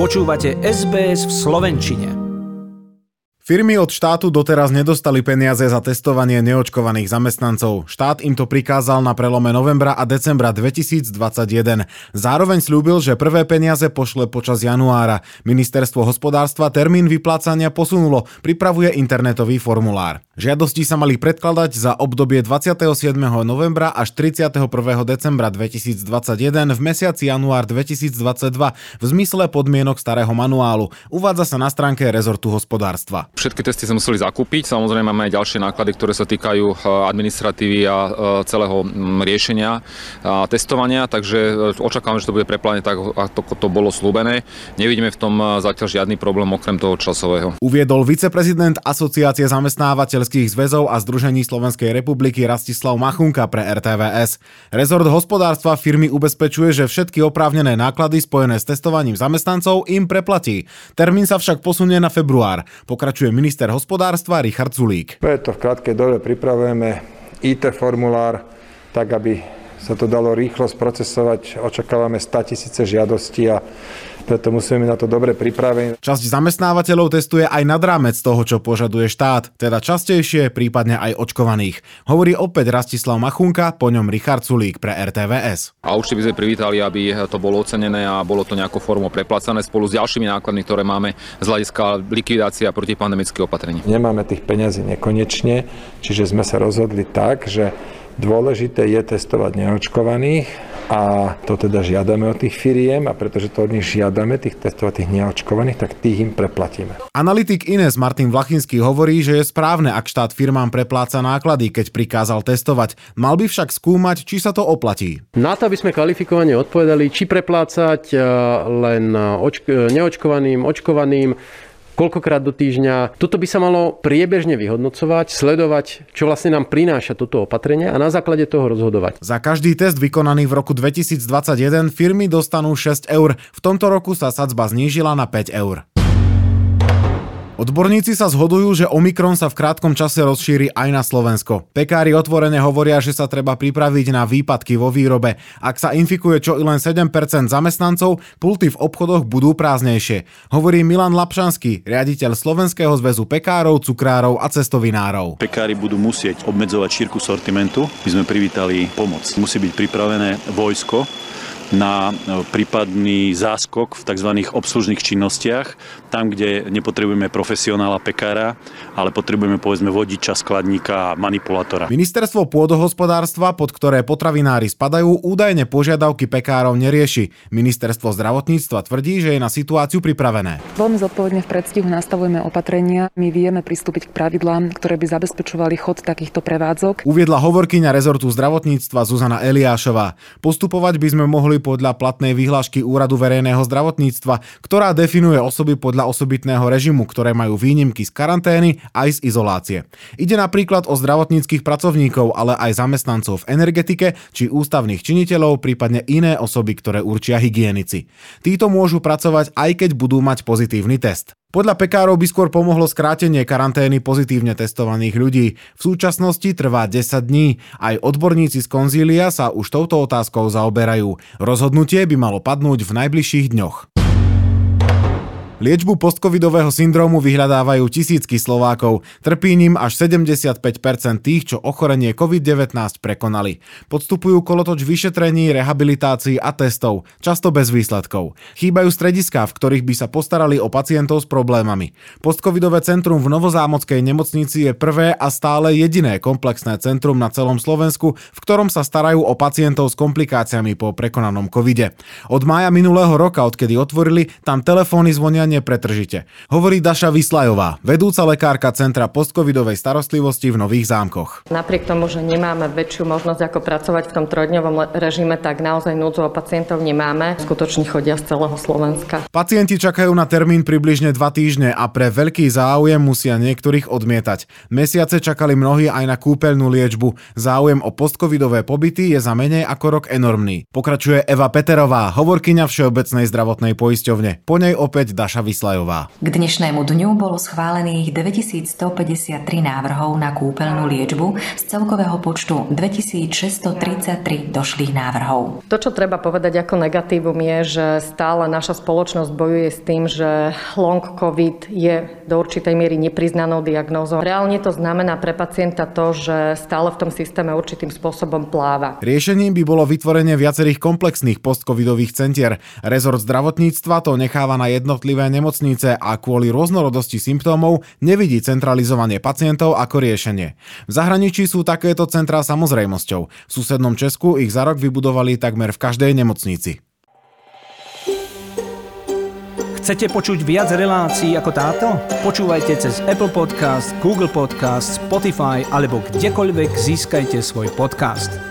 Počúvate SBS v slovenčine. Firmy od štátu doteraz nedostali peniaze za testovanie neočkovaných zamestnancov. Štát im to prikázal na prelome novembra a decembra 2021. Zároveň sľúbil, že prvé peniaze pošle počas januára. Ministerstvo hospodárstva termín vyplácania posunulo, pripravuje internetový formulár. Žiadosti sa mali predkladať za obdobie 27. novembra až 31. decembra 2021 v mesiaci január 2022 v zmysle podmienok starého manuálu. Uvádza sa na stránke rezortu hospodárstva. Všetky testy sa museli zakúpiť, samozrejme máme aj ďalšie náklady, ktoré sa týkajú administratívy a celého riešenia a testovania, takže očakávam, že to bude preplanené tak, ako to bolo slúbené. Nevidíme v tom zatiaľ žiadny problém okrem toho časového. Uviedol viceprezident Asociácie zamestnávateľských zväzov a združení Slovenskej republiky Rastislav Machunka pre RTVS. Rezort hospodárstva firmy ubezpečuje, že všetky oprávnené náklady spojené s testovaním zamestnancov im preplatí. Termín sa však posunie na február. Pokračuje minister hospodárstva Richard Sulík. Preto v krátkej dobe pripravujeme IT formulár, tak aby sa to dalo rýchlo sprocesovať. Očakávame 100 000 žiadostí a preto musíme na to dobre pripravení. Časť zamestnávateľov testuje aj nad rámec toho, čo požaduje štát, teda častejšie, prípadne aj očkovaných. Hovorí opäť Rastislav Machunka, po ňom Richard Sulík pre RTVS. A určite by sme privítali, aby to bolo ocenené a bolo to nejakou formou preplácané spolu s ďalšími nákladmi, ktoré máme z hľadiska likvidácie a protipandemických opatrení. Nemáme tých peňazí nekonečne, čiže sme sa rozhodli tak, že dôležité je testovať neočkovaných a to teda žiadame od tých firiem a pretože to od nich žiadame, tých testovať tých neočkovaných, tak tých im preplatíme. Analytik Ines Martin Vlachinský hovorí, že je správne, ak štát firmám prepláca náklady, keď prikázal testovať. Mal by však skúmať, či sa to oplatí. Na to, aby sme kvalifikovane odpovedali, či preplácať len neočkovaným, očkovaným, koľkokrát do týždňa. Toto by sa malo priebežne vyhodnocovať, sledovať, čo vlastne nám prináša toto opatrenie a na základe toho rozhodovať. Za každý test vykonaný v roku 2021 firmy dostanú 6 eur. V tomto roku sa sadzba znížila na 5 eur. Odborníci sa zhodujú, že Omikron sa v krátkom čase rozšíri aj na Slovensko. Pekári otvorene hovoria, že sa treba pripraviť na výpadky vo výrobe. Ak sa infikuje čo i len 7% zamestnancov, pulty v obchodoch budú prázdnejšie. Hovorí Milan Lapšanský, riaditeľ Slovenského zväzu pekárov, cukrárov a cestovinárov. Pekári budú musieť obmedzovať šírku sortimentu. My sme privítali pomoc. Musí byť pripravené vojsko na prípadný záskok v tzv. Obslužných činnostiach, tam, kde nepotrebujeme profesionála pekára, ale potrebujeme povedzme vodiča, skladníka a manipulátora. Ministerstvo pôdohospodárstva, pod ktoré potravinári spadajú, údajne požiadavky pekárov nerieši. Ministerstvo zdravotníctva tvrdí, že je na situáciu pripravené. Veľmi zodpovedne v predstihu nastavujeme opatrenia. My vieme pristúpiť k pravidlám, ktoré by zabezpečovali chod takýchto prevádzok. Uviedla hovorkyňa rezortu zdravotníctva Zuzana Eliášová. Postupovať by sme mohli podľa platnej vyhlášky Úradu verejného zdravotníctva, ktorá definuje osoby podľa osobitného režimu, ktoré majú výnimky z karantény aj z izolácie. Ide napríklad o zdravotníckych pracovníkov, ale aj zamestnancov v energetike či ústavných činiteľov, prípadne iné osoby, ktoré určia hygienici. Títo môžu pracovať, aj keď budú mať pozitívny test. Podľa pekárov by skôr pomohlo skrátenie karantény pozitívne testovaných ľudí. V súčasnosti trvá 10 dní. Aj odborníci z konzília sa už touto otázkou zaoberajú. Rozhodnutie by malo padnúť v najbližších dňoch. Liečbu postcovidového syndrómu vyhľadávajú tisícky Slovákov. Trpí ním až 75% tých, čo ochorenie COVID-19 prekonali. Podstupujú kolotoč vyšetrení, rehabilitácií a testov, často bez výsledkov. Chýbajú strediská, v ktorých by sa postarali o pacientov s problémami. Postcovidové centrum v Novozámockej nemocnici je prvé a stále jediné komplexné centrum na celom Slovensku, v ktorom sa starajú o pacientov s komplikáciami po prekonanom covide. Od mája minulého roka, odkedy otvorili, tam telefóny zvonia nepretržite. Hovorí Daša Vyslajová, vedúca lekárka Centra postcovidovej starostlivosti v Nových Zámkoch. Napriek tomu, že nemáme väčšiu možnosť ako pracovať v tom trojdňovom režime, tak naozaj núdzovo pacientov nemáme. Skutočne chodia z celého Slovenska. Pacienti čakajú na termín približne 2 týždne a pre veľký záujem musia niektorých odmietať. Mesiace čakali mnohí aj na kúpeľnú liečbu. Záujem o postcovidové pobyty je za menej ako rok enormný. Pokračuje Eva Peterová, hovorkyňa Všeobecnej zdravotnej poisťovne. Po nej opäť Daša Saša Vyslajová. K dnešnému dňu bolo schválených 2153 návrhov na kúpeľnú liečbu z celkového počtu 2633 došlých návrhov. To, čo treba povedať ako negatívum, je, že stále naša spoločnosť bojuje s tým, že long COVID je do určitej miery nepriznanou diagnózou. Reálne to znamená pre pacienta to, že stále v tom systéme určitým spôsobom pláva. Riešením by bolo vytvorenie viacerých komplexných postcovidových centier. Rezort zdravotníctva to necháva na jednotlivé nemocnice a kvôli rôznorodosti symptómov nevidí centralizovanie pacientov ako riešenie. V zahraničí sú takéto centrá samozrejmosťou. V susednom Česku ich za rok vybudovali takmer v každej nemocnici. Chcete počuť viac relácií ako táto? Počúvajte cez Apple Podcast, Google Podcast, Spotify alebo kdekoľvek získajte svoj podcast.